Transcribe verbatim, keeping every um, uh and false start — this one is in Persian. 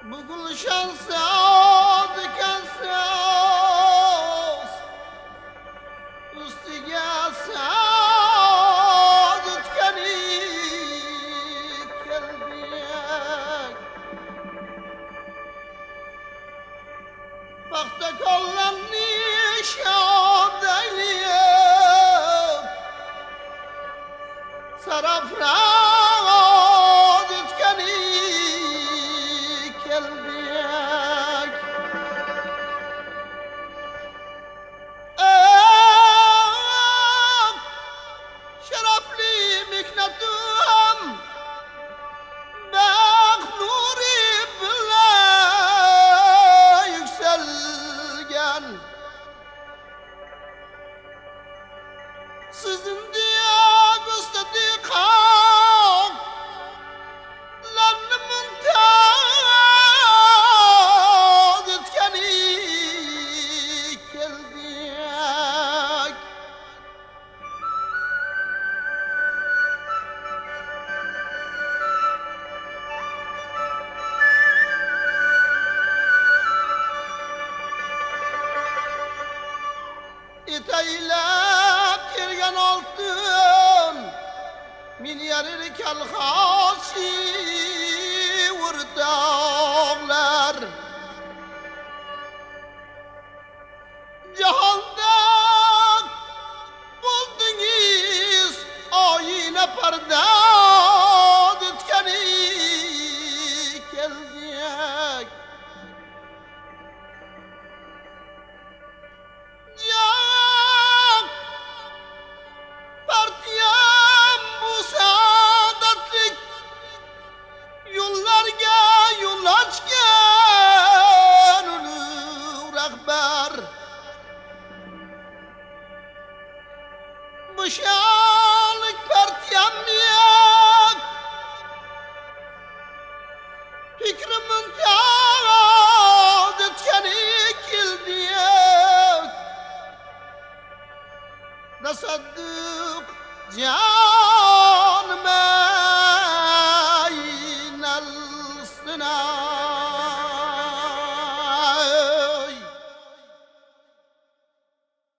بقول شان سعادك انساس استيقاظ سعادت كنيك قلبيك وقتك اللني شاد ايليك سرف رادت كنيك قلبيك شرف لي مكنتهم باق نوري بلا yükselgen sizin diye gösterdiğim lanımın tadı etkenik geldik İteylep kirgen altın min yerir kelhaşi vurdağlar cihanda buldunuz ayine perdad etkenik geldik partiyam bu saadetlik yollarga yol açgan ulug' rahbar bu şanlik partiyam yok fikrimin taad etkenik keldik تصدق جان من